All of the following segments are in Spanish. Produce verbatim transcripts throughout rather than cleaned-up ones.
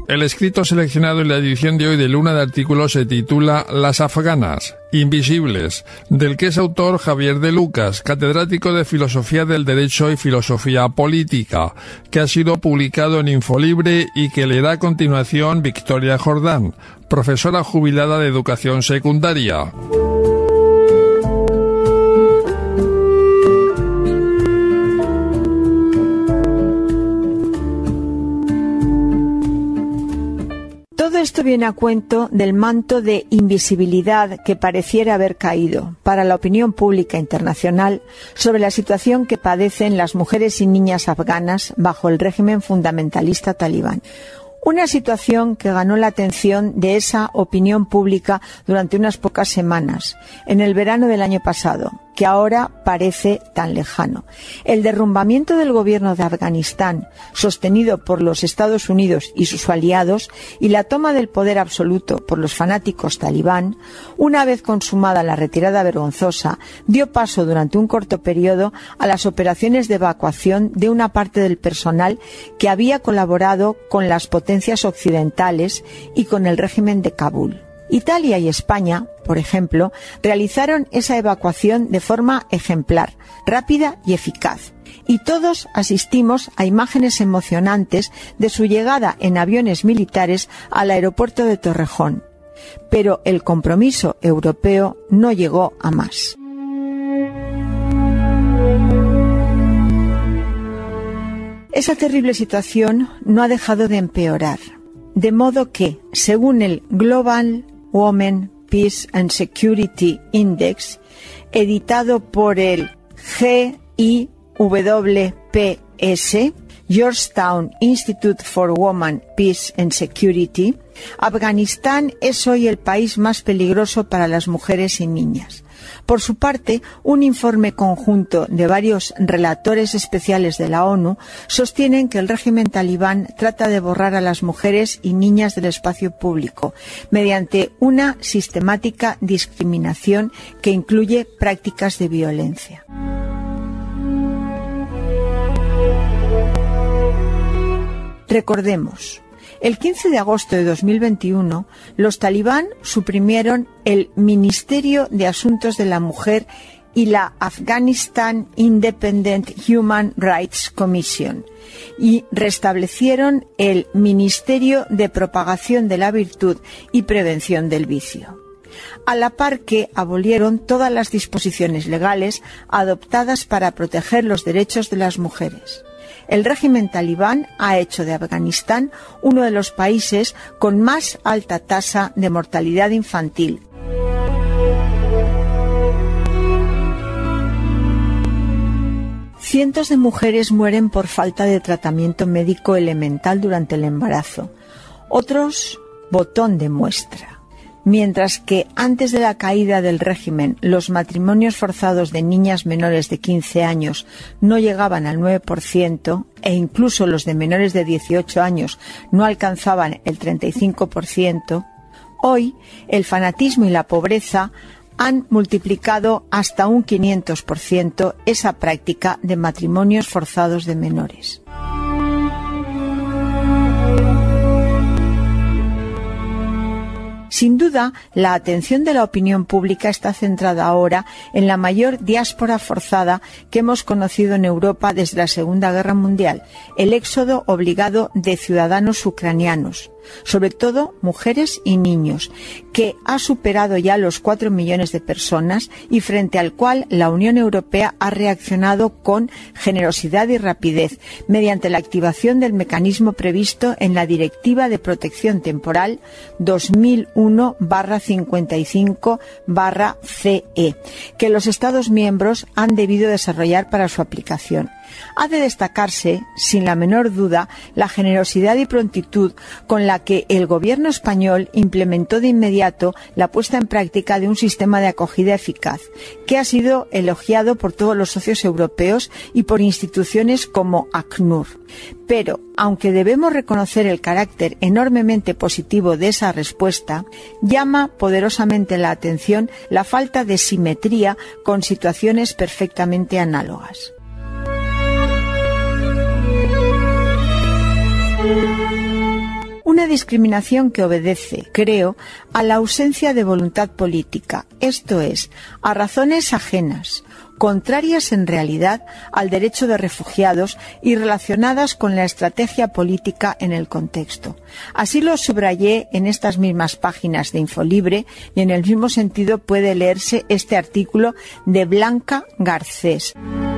El escrito seleccionado en la edición de hoy de Luna de Artículos se titula Las afganas, invisibles, del que es autor Javier de Lucas, catedrático de Filosofía del Derecho y Filosofía Política, que ha sido publicado en Infolibre y que le da a continuación Victoria Jordán, profesora jubilada de Educación Secundaria. Todo esto viene a cuento del manto de invisibilidad que pareciera haber caído para la opinión pública internacional sobre la situación que padecen las mujeres y niñas afganas bajo el régimen fundamentalista talibán. Una situación que ganó la atención de esa opinión pública durante unas pocas semanas, en el verano del año pasado, que ahora parece tan lejano. El derrumbamiento del gobierno de Afganistán, sostenido por los Estados Unidos y sus aliados, y la toma del poder absoluto por los fanáticos talibán, una vez consumada la retirada vergonzosa, dio paso durante un corto periodo a las operaciones de evacuación de una parte del personal que había colaborado con las potencias occidentales y con el régimen de Kabul. Italia y España, por ejemplo, realizaron esa evacuación de forma ejemplar, rápida y eficaz. Y todos asistimos a imágenes emocionantes de su llegada en aviones militares al aeropuerto de Torrejón. Pero el compromiso europeo no llegó a más. Esa terrible situación no ha dejado de empeorar. De modo que, según el Global Women, Peace and Security Index, editado por el G I W P S, Georgetown Institute for Women, Peace and Security, Afganistán es hoy el país más peligroso para las mujeres y niñas. Por su parte, un informe conjunto de varios relatores especiales de la ONU sostienen que el régimen talibán trata de borrar a las mujeres y niñas del espacio público mediante una sistemática discriminación que incluye prácticas de violencia. Recordemos. El quince de agosto de dos mil veintiuno, los talibán suprimieron el Ministerio de Asuntos de la Mujer y la Afghanistan Independent Human Rights Commission y restablecieron el Ministerio de Propagación de la Virtud y Prevención del Vicio, a la par que abolieron todas las disposiciones legales adoptadas para proteger los derechos de las mujeres. El régimen talibán ha hecho de Afganistán uno de los países con más alta tasa de mortalidad infantil. Cientos de mujeres mueren por falta de tratamiento médico elemental durante el embarazo. Otros, botón de muestra. Mientras que antes de la caída del régimen los matrimonios forzados de niñas menores de quince años no llegaban al nueve por ciento e incluso los de menores de dieciocho años no alcanzaban el treinta y cinco por ciento, hoy el fanatismo y la pobreza han multiplicado hasta un quinientos por ciento esa práctica de matrimonios forzados de menores. Sin duda, la atención de la opinión pública está centrada ahora en la mayor diáspora forzada que hemos conocido en Europa desde la Segunda Guerra Mundial, el éxodo obligado de ciudadanos ucranianos, sobre todo mujeres y niños, que ha superado ya los cuatro millones de personas y frente al cual la Unión Europea ha reaccionado con generosidad y rapidez mediante la activación del mecanismo previsto en la Directiva de Protección Temporal dos mil uno barra cincuenta y cinco barra C E, que los Estados miembros han debido desarrollar para su aplicación. Ha de destacarse, sin la menor duda, la generosidad y prontitud con la que el gobierno español implementó de inmediato la puesta en práctica de un sistema de acogida eficaz, que ha sido elogiado por todos los socios europeos y por instituciones como ACNUR. Pero, aunque debemos reconocer el carácter enormemente positivo de esa respuesta, llama poderosamente la atención la falta de simetría con situaciones perfectamente análogas. Una discriminación que obedece, creo, a la ausencia de voluntad política, esto es, a razones ajenas, contrarias en realidad al derecho de refugiados y relacionadas con la estrategia política en el contexto. Así lo subrayé en estas mismas páginas de Infolibre y en el mismo sentido puede leerse este artículo de Blanca Garcés.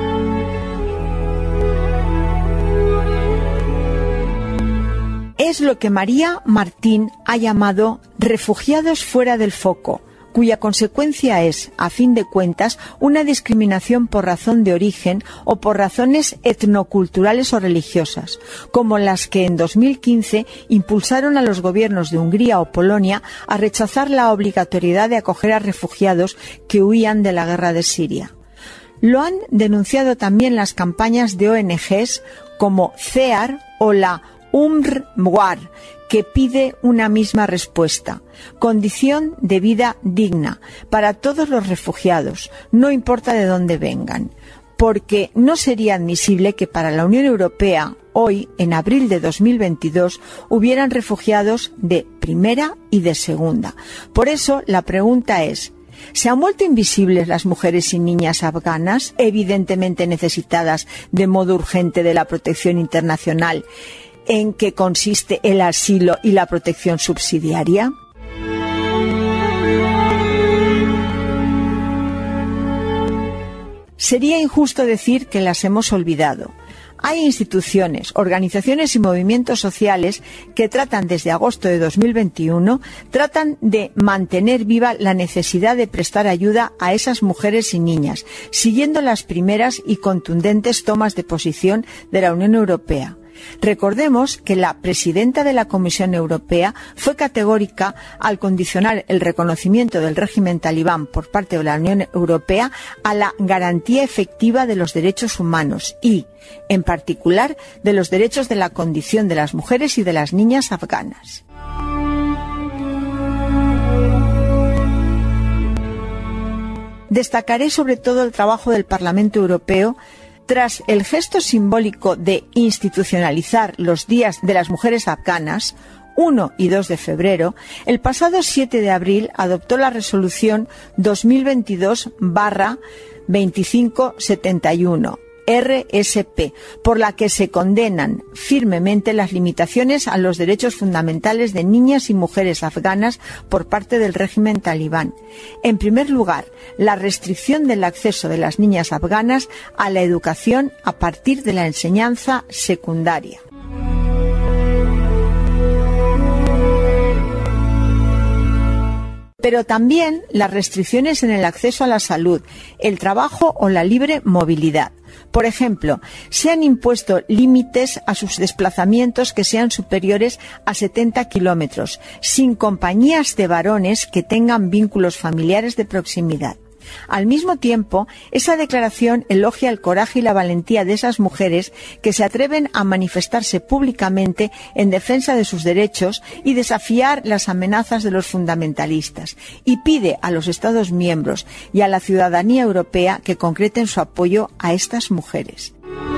Es lo que María Martín ha llamado refugiados fuera del foco, cuya consecuencia es, a fin de cuentas, una discriminación por razón de origen o por razones etnoculturales o religiosas, como las que en dos mil quince impulsaron a los gobiernos de Hungría o Polonia a rechazar la obligatoriedad de acoger a refugiados que huían de la guerra de Siria. Lo han denunciado también las campañas de O N Ges como CEAR o la UNRWA, que pide una misma respuesta: condición de vida digna para todos los refugiados, no importa de dónde vengan, porque no sería admisible que para la Unión Europea hoy, en abril de dos mil veintidós, hubieran refugiados de primera y de segunda. Por eso la pregunta es: ¿se han vuelto invisibles las mujeres y niñas afganas, evidentemente necesitadas de modo urgente de la protección internacional, en que consiste el asilo y la protección subsidiaria? Sería injusto decir que las hemos olvidado. Hay instituciones, organizaciones y movimientos sociales que tratan desde agosto de dos mil veintiuno, tratan de mantener viva la necesidad de prestar ayuda a esas mujeres y niñas, siguiendo las primeras y contundentes tomas de posición de la Unión Europea. Recordemos que la presidenta de la Comisión Europea fue categórica al condicionar el reconocimiento del régimen talibán por parte de la Unión Europea a la garantía efectiva de los derechos humanos y, en particular, de los derechos de la condición de las mujeres y de las niñas afganas. Destacaré sobre todo el trabajo del Parlamento Europeo. Tras el gesto simbólico de institucionalizar los días de las mujeres afganas, uno y dos de febrero, el pasado siete de abril adoptó la resolución dos mil veintidós barra veinticinco setenta y uno, R S P, por la que se condenan firmemente las limitaciones a los derechos fundamentales de niñas y mujeres afganas por parte del régimen talibán. En primer lugar, la restricción del acceso de las niñas afganas a la educación a partir de la enseñanza secundaria. Pero también las restricciones en el acceso a la salud, el trabajo o la libre movilidad. Por ejemplo, se han impuesto límites a sus desplazamientos que sean superiores a setenta kilómetros, sin compañías de varones que tengan vínculos familiares de proximidad. Al mismo tiempo, esa declaración elogia el coraje y la valentía de esas mujeres que se atreven a manifestarse públicamente en defensa de sus derechos y desafiar las amenazas de los fundamentalistas, y pide a los Estados miembros y a la ciudadanía europea que concreten su apoyo a estas mujeres.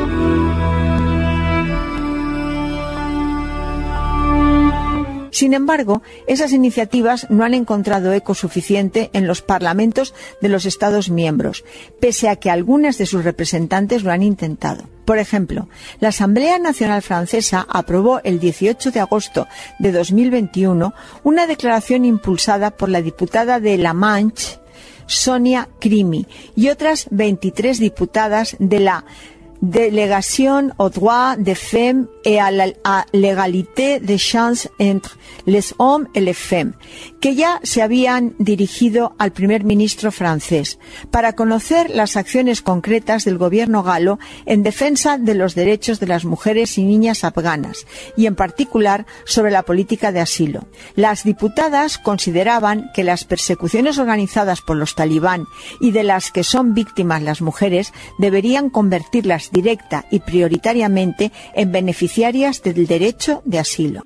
Sin embargo, esas iniciativas no han encontrado eco suficiente en los parlamentos de los Estados miembros, pese a que algunas de sus representantes lo han intentado. Por ejemplo, la Asamblea Nacional Francesa aprobó el dieciocho de agosto de dos mil veintiuno una declaración impulsada por la diputada de La Manche, Sonia Crimi, y otras veintitrés diputadas de la Délégation aux droits des femmes et à la à l'égalité des chances entre les hommes et les femmes, que ya se habían dirigido al primer ministro francés para conocer las acciones concretas del gobierno galo en defensa de los derechos de las mujeres y niñas afganas y, en particular, sobre la política de asilo. Las diputadas consideraban que las persecuciones organizadas por los talibán y de las que son víctimas las mujeres deberían convertirlas directa y prioritariamente en beneficiarias del derecho de asilo.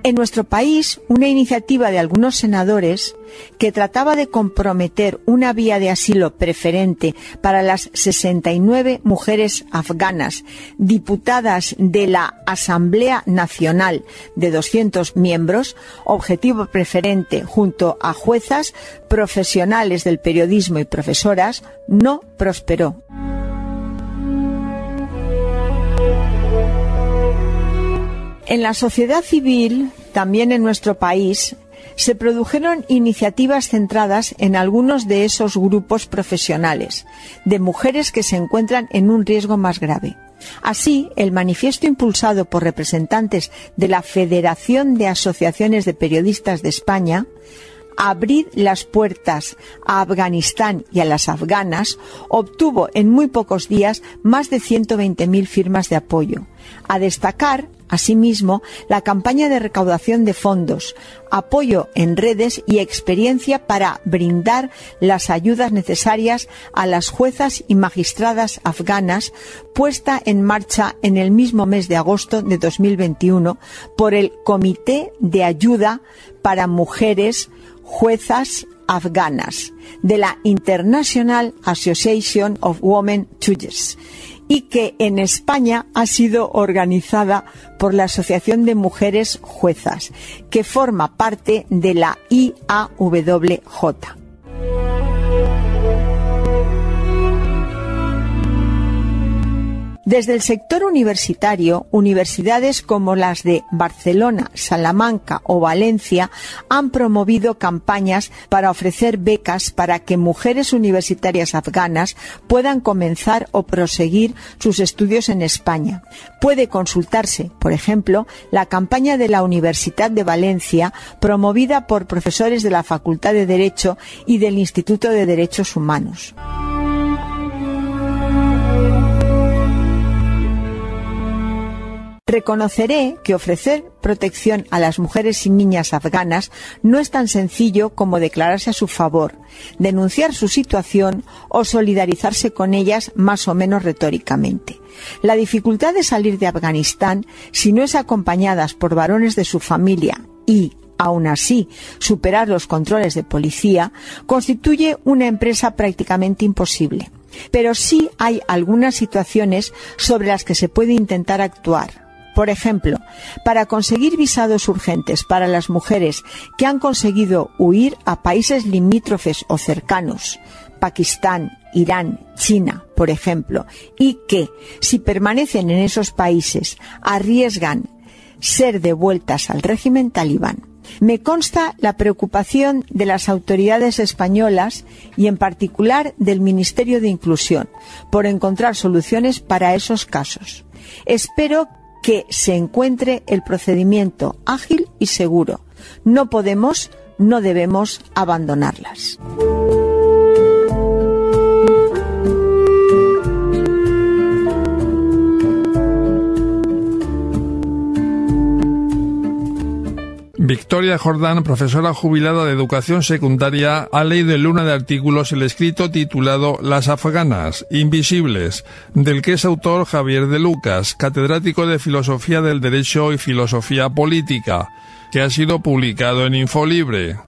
En nuestro país, una iniciativa de algunos senadores que trataba de comprometer una vía de asilo preferente para las sesenta y nueve mujeres afganas, diputadas de la Asamblea Nacional de doscientos miembros, objetivo preferente junto a juezas, profesionales del periodismo y profesoras, no prosperó. En la sociedad civil, también en nuestro país, se produjeron iniciativas centradas en algunos de esos grupos profesionales, de mujeres que se encuentran en un riesgo más grave. Así, el manifiesto impulsado por representantes de la Federación de Asociaciones de Periodistas de España, Abrid las puertas a Afganistán y a las afganas, obtuvo en muy pocos días más de ciento veinte mil firmas de apoyo. A destacar, asimismo, la campaña de recaudación de fondos, apoyo en redes y experiencia para brindar las ayudas necesarias a las juezas y magistradas afganas, puesta en marcha en el mismo mes de agosto de dos mil veintiuno por el Comité de Ayuda para Mujeres Juezas Afganas de la International Association of Women Judges, y que en España ha sido organizada por la Asociación de Mujeres Juezas, que forma parte de la I A W J. Desde el sector universitario, universidades como las de Barcelona, Salamanca o Valencia han promovido campañas para ofrecer becas para que mujeres universitarias afganas puedan comenzar o proseguir sus estudios en España. Puede consultarse, por ejemplo, la campaña de la Universidad de Valencia, promovida por profesores de la Facultad de Derecho y del Instituto de Derechos Humanos. Reconoceré que ofrecer protección a las mujeres y niñas afganas no es tan sencillo como declararse a su favor, denunciar su situación o solidarizarse con ellas más o menos retóricamente. La dificultad de salir de Afganistán, si no es acompañadas por varones de su familia y, aún así, superar los controles de policía, constituye una empresa prácticamente imposible. Pero sí hay algunas situaciones sobre las que se puede intentar actuar. Por ejemplo, para conseguir visados urgentes para las mujeres que han conseguido huir a países limítrofes o cercanos, Pakistán, Irán, China, por ejemplo, y que, si permanecen en esos países, arriesgan ser devueltas al régimen talibán. Me consta la preocupación de las autoridades españolas y, en particular, del Ministerio de Inclusión, por encontrar soluciones para esos casos. Espero que se encuentre el procedimiento ágil y seguro. No podemos, no debemos abandonarlas. Victoria Jordán, profesora jubilada de educación secundaria, ha leído en Luna de Artículos el escrito titulado Las afganas, invisibles, del que es autor Javier de Lucas, catedrático de Filosofía del Derecho y Filosofía Política, que ha sido publicado en Infolibre.